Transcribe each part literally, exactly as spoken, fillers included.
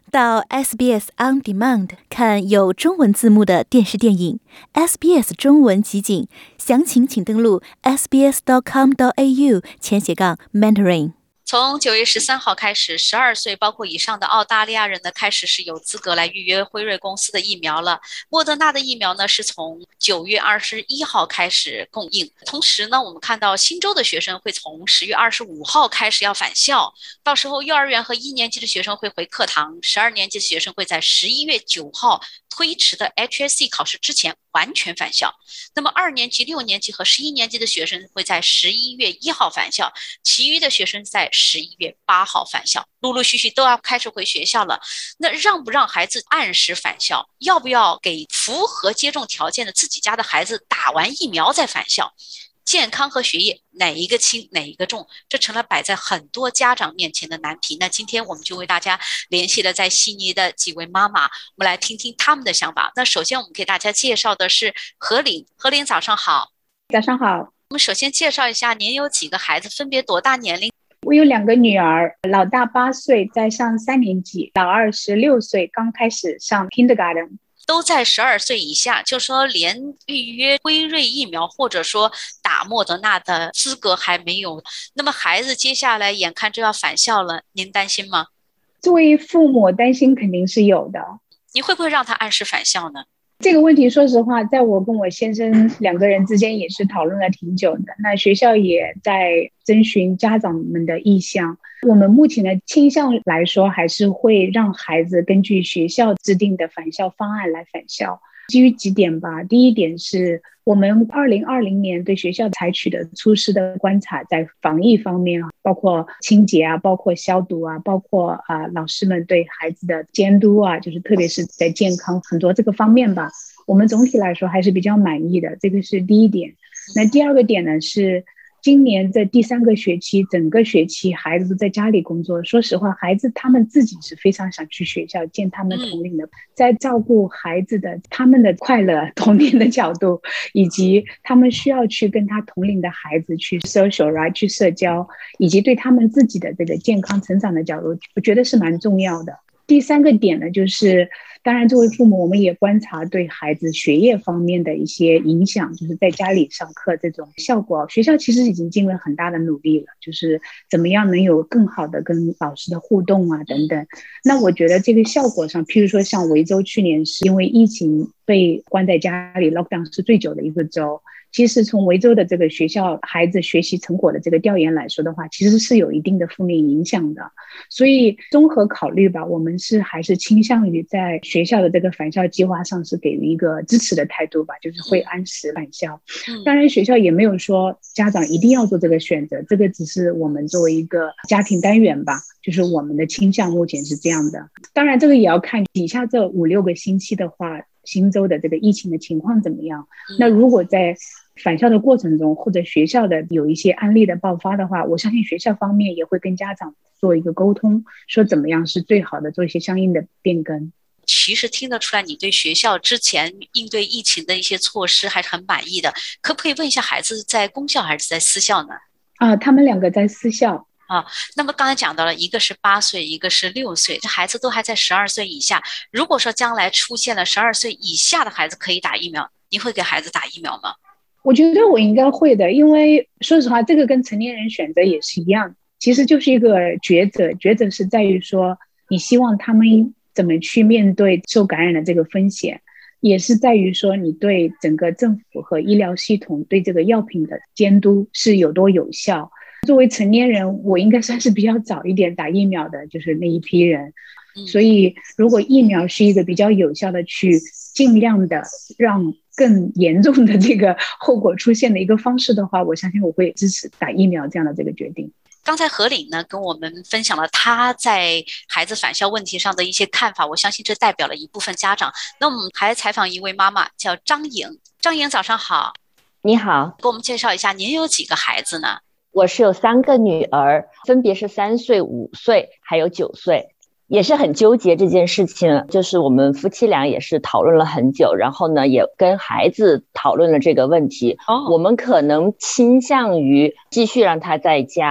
到 S B S On Demand 看有中文字幕的电视电影 S B S 中文集锦，详情请登录 s b s dot com dot a u 前斜杠 mentoring。 从九月十三号开始，十二岁包括以上的澳大利亚人呢，开始是有资格来预约辉瑞公司的疫苗了。莫德纳的疫苗呢，是从九月二十一号开始供应。同时呢，我们看到新州的学生会从十月二十五号开始要返校，到时候幼儿园和一年级的学生会回课堂，十二年级的学生会在十一月九号推迟的 H S C 考试之前完全返校。那么二年级、六年级和十一年级的学生会在十一月一号返校，其余的学生在十一月八号返校，陆陆续续都要开始回学校了。那让不让孩子按时返校？要不要给符合接种条件的自己家的孩子打完疫苗再返校？健康和学业哪一个轻哪一个重，这成了摆在很多家长面前的难题。那今天我们就为大家联系了在悉尼的几位妈妈，我们来听听他们的想法。那首先我们给大家介绍的是何玲。何玲早上好。 早上好。 我们首先介绍一下您有几个孩子，分别多大年龄？ 我有两个女儿，老大八岁在上三年级，老二十六岁刚开始上 kindergarten， 都在十二岁以下，就说连预约辉瑞疫苗或者说打莫德纳的资格还没有。那么孩子接下来眼看就要返校了，您担心吗？ 作为父母担心肯定是有的。 你会不会让他按时返校呢？ 这个问题说实话，在我跟我先生两个人之间也是讨论了挺久的，那学校也在征询家长们的意向。我们目前的倾向来说，还是会让孩子根据学校制定的返校方案来返校。基于几点吧，第一点是我们二零二零年对学校采取的措施的观察，在防疫方面啊，包括清洁啊，包括消毒啊，包括啊老师们对孩子的监督啊，就是特别是在健康很多这个方面吧，我们总体来说还是比较满意的，这个是第一点。那第二个点呢是今年这第三个学期，整个学期孩子都在家里工作。说实话，孩子他们自己是非常想去学校见他们同龄的，在照顾孩子的他们的快乐童年的角度，以及他们需要去跟他同龄的孩子去 social right 去社交，以及对他们自己的这个健康成长的角度，我觉得是蛮重要的。第三个点呢，就是当然作为父母，我们也观察对孩子学业方面的一些影响，就是在家里上课这种效果，学校其实已经尽了很大的努力了，就是怎么样能有更好的跟老师的互动啊等等。那我觉得这个效果上，譬如说像维州去年是因为疫情被关在家里 lockdown 是最久的一个州，其实从维州的这个学校孩子学习成果的这个调研来说的话，其实是有一定的负面影响的。所以综合考虑吧，我们是还是倾向于在学校的这个返校计划上是给予一个支持的态度吧，就是会按时返校。当然学校也没有说家长一定要做这个选择，这个只是我们作为一个家庭单元吧，就是我们的倾向目前是这样的。当然这个也要看底下这五六个星期的话，新州的这个疫情的情况怎么样。那如果在返校的过程中，或者学校的有一些案例的爆发的话，我相信学校方面也会跟家长做一个沟通，说怎么样是最好的，做一些相应的变更。 其实听得出来你对学校之前应对疫情的一些措施还是很满意的。可不可以问一下，孩子在公校还是在私校呢？ 啊，他们两个在私校。 啊，那么刚才讲到了，一个是八岁，一个是六岁，这孩子都还在十二岁以下。如果说将来出现了十二岁以下的孩子可以打疫苗，你会给孩子打疫苗吗？ 我觉得我应该会的，因为说实话，这个跟成年人选择也是一样，其实就是一个抉择。抉择是在于说，你希望他们怎么去面对受感染的这个风险，也是在于说你对整个政府和医疗系统对这个药品的监督是有多有效。作为成年人，我应该算是比较早一点打疫苗的，就是那一批人。所以如果疫苗是一个比较有效的去尽量的让更严重的这个后果出现的一个方式的话，我相信我会支持打疫苗这样的这个决定。 刚才何岭呢跟我们分享了他在孩子返校问题上的一些看法，我相信这代表了一部分家长。那我们还采访一位妈妈叫张颖。张颖早上好。 你好， 给我们介绍一下您有几个孩子呢？ 我是有三个女儿，分别是三岁、五岁还有九岁。也是很纠结这件事情，就是我们夫妻俩也是讨论了很久，然后呢也跟孩子讨论了这个问题。哦，我们可能倾向于继续让他在家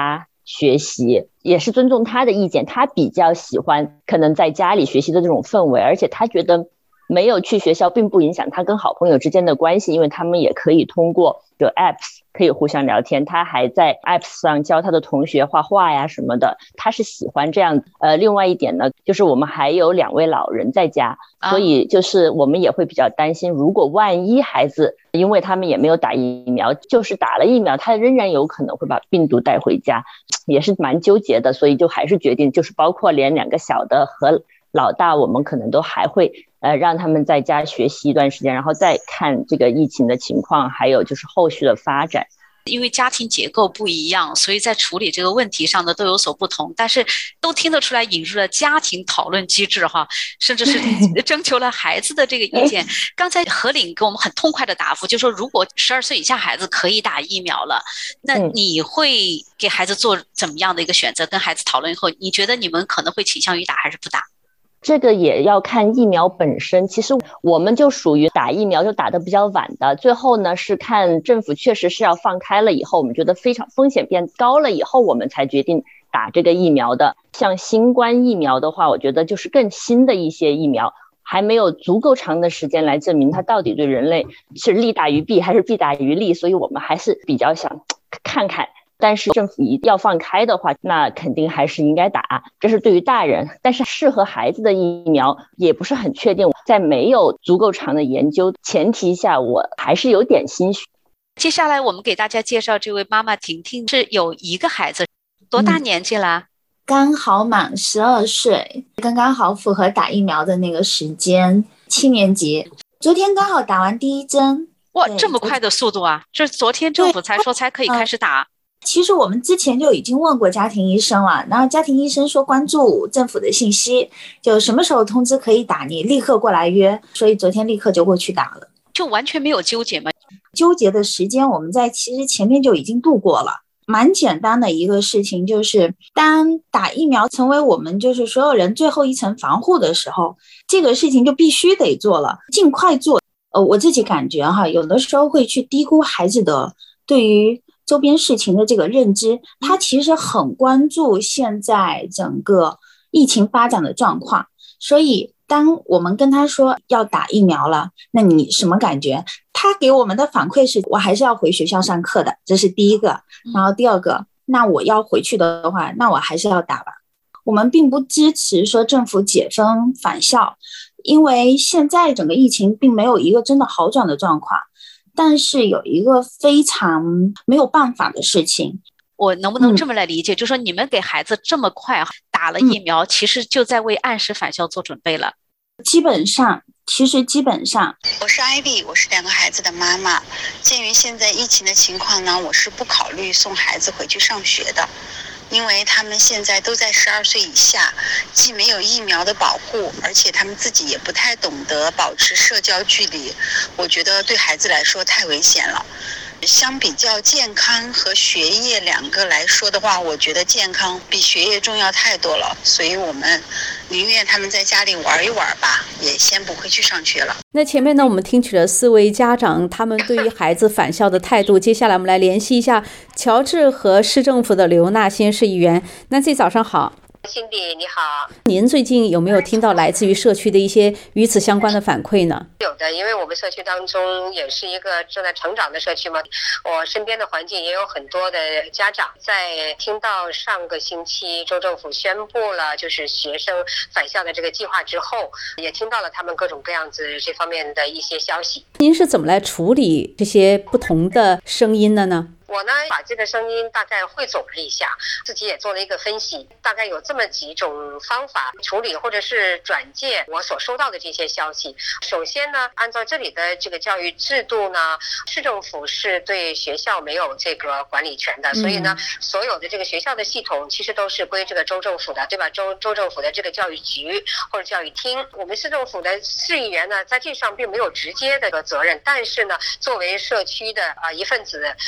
学习，也是尊重他的意见，他比较喜欢可能在家里学习的这种氛围，而且他觉得没有去学校并不影响他跟好朋友之间的关系，因为他们也可以通过有 apps 可以互相聊天，他还在 apps 上教他的同学画画呀什么的，他是喜欢这样。呃，另外一点呢，就是我们还有两位老人在家，所以就是我们也会比较担心，如果万一孩子因为他们也没有打疫苗，就是打了疫苗他仍然有可能会把病毒带回家，也是蛮纠结的，所以就还是决定，就是包括连两个小的和老大，我们可能都还会呃让他们在家学习一段时间，然后再看这个疫情的情况，还有就是后续的发展。 因为家庭结构不一样，所以在处理这个问题上呢都有所不同，但是都听得出来引入了家庭讨论机制哈，甚至是征求了孩子的这个意见。刚才何岭给我们很痛快的答复，就说如果十二岁以下孩子可以打疫苗了，那你会给孩子做怎么样的一个选择？跟孩子讨论以后，你觉得你们可能会倾向于打还是不打？ 这个也要看疫苗本身，其实我们就属于打疫苗就打得比较晚的，最后呢是看政府确实是要放开了以后，我们觉得非常风险变高了以后，我们才决定打这个疫苗的。像新冠疫苗的话，我觉得就是更新的一些疫苗，还没有足够长的时间来证明它到底对人类是利大于弊还是弊大于利，所以我们还是比较想看看。但是政府一要放开的话，那肯定还是应该打，这是对于大人。但是适合孩子的疫苗也不是很确定，在没有足够长的研究前提下，我还是有点心虚。 接下来我们给大家介绍这位妈妈婷婷，是有一个孩子，多大年纪啦？嗯、 刚好满十二岁，刚刚好符合打疫苗的那个时间，七年级。昨天刚好打完第一针。 哇，这么快的速度啊！这昨天政府才说才可以开始打。 其实我们之前就已经问过家庭医生了，然后家庭医生说关注政府的信息，就什么时候通知可以打，你立刻过来约，所以昨天立刻就过去打了。 就完全没有纠结吗？ 纠结的时间我们在其实前面就已经度过了，蛮简单的一个事情，就是当打疫苗成为我们就是所有人最后一层防护的时候，这个事情就必须得做了，尽快做。呃，我自己感觉哈，有的时候会去低估孩子的对于周边事情的这个认知，他其实很关注现在整个疫情发展的状况，所以当我们跟他说要打疫苗了，那你什么感觉？他给我们的反馈是我还是要回学校上课的，这是第一个。然后第二个，那我要回去的话，那我还是要打吧。我们并不支持说政府解封返校，因为现在整个疫情并没有一个真的好转的状况。但是有一个非常没有办法的事情， 我能不能这么来理解、嗯、就是说你们给孩子这么快打了疫苗、嗯、其实就在为按时返校做准备了。 基本上其实基本上我是 Ivy， 我是两个孩子的妈妈。鉴于现在疫情的情况呢，我是不考虑送孩子回去上学的，因为他们现在都在十二岁以下，既没有疫苗的保护，而且他们自己也不太懂得保持社交距离，我觉得对孩子来说太危险了。相比较健康和学业两个来说的话，我觉得健康比学业重要太多了，所以我们宁愿他们在家里玩一玩吧，也先不回去上学了。 那前面呢，我们听取了四位家长他们对于孩子返校的态度，接下来我们来联系一下乔治和市政府的刘娜新市议员。Nancy，早上好。 辛迪你好， 您最近有没有听到来自于社区的一些与此相关的反馈呢？ 有的，因为我们社区当中也是一个正在成长的社区嘛，我身边的环境也有很多的家长在听到上个星期州政府宣布了就是学生返校的这个计划之后，也听到了他们各种各样子这方面的一些消息。 您是怎么来处理这些不同的声音的呢？ 我呢把这个声音大概汇总了一下，自己也做了一个分析，大概有这么几种方法处理或者是转介我所收到的这些消息。首先呢，按照这里的这个教育制度呢，市政府是对学校没有这个管理权的，所以呢，所有的这个学校的系统其实都是归这个州政府的，对吧？州州政府的这个教育局或者教育厅，我们市政府的市议员呢，在这上并没有直接的责任，但是呢，作为社区的啊一份子，还有大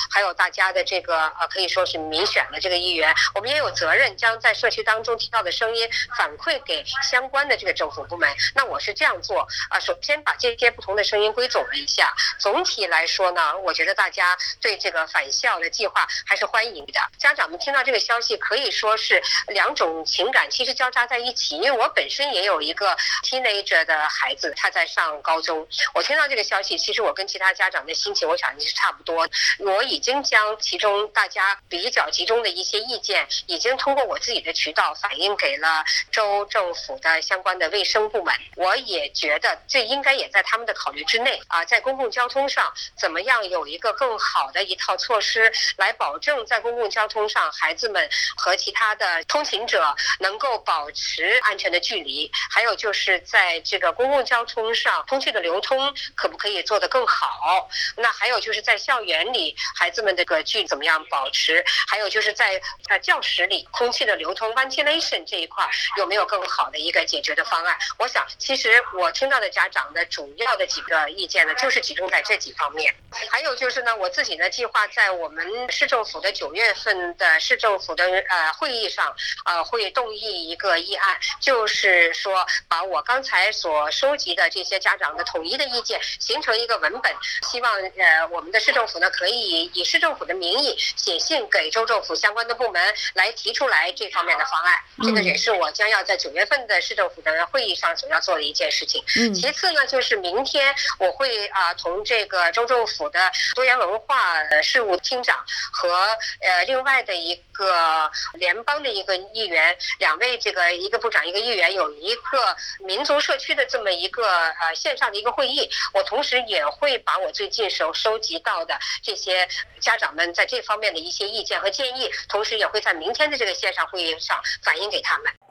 大家的这个呃可以说是民选的这个议员，我们也有责任将在社区当中听到的声音反馈给相关的这个政府部门。那我是这样做啊、呃，首先把这些不同的声音归总了一下，总体来说呢，我觉得大家对这个返校的计划还是欢迎的。家长们听到这个消息可以说是两种情感其实交叉在一起，因为我本身也有一个 teenager 的孩子，他在上高中，我听到这个消息，其实我跟其他家长的心情我想也是差不多。我已经将其中大家比较集中的一些意见已经通过我自己的渠道反映给了州政府的相关的卫生部门，我也觉得这应该也在他们的考虑之内啊。在公共交通上怎么样有一个更好的一套措施来保证在公共交通上孩子们和其他的通勤者能够保持安全的距离，还有就是在这个公共交通上空气的流通可不可以做得更好，那还有就是在校园里孩子们这个距离怎么样保持，还有就是在呃教室里空气的流通 ventilation 这一块有没有更好的一个解决的方案。我想其实我听到的家长的主要的几个意见呢，就是集中在这几方面。还有就是呢，我自己呢计划在我们市政府的九月份的市政府的呃会议上呃会动议一个议案，就是说把我刚才所收集的这些家长的统一的意见形成一个文本，希望呃我们的市政府呢可以以市政府的名义写信给州政府相关的部门来提出来这方面的方案。这个也是我将要在九月份的市政府的会议上所要做的一件事情。嗯、其次呢，就是明天我会啊同这个州政府的多元文化事务厅长和呃另外的一个联邦的一个议员，两位这个一个部长一个议员有一个民族社区的这么一个呃线上的一个会议，我同时也会把我最近收收集到的这些家长们在这方面的一些意见和建议，同时也会在明天的这个线上会议上反映给他们。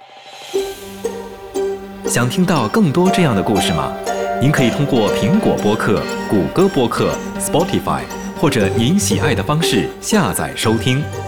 想听到更多这样的故事吗？您可以通过苹果播客、谷歌播客、Spotify 或者您喜爱的方式下载收听。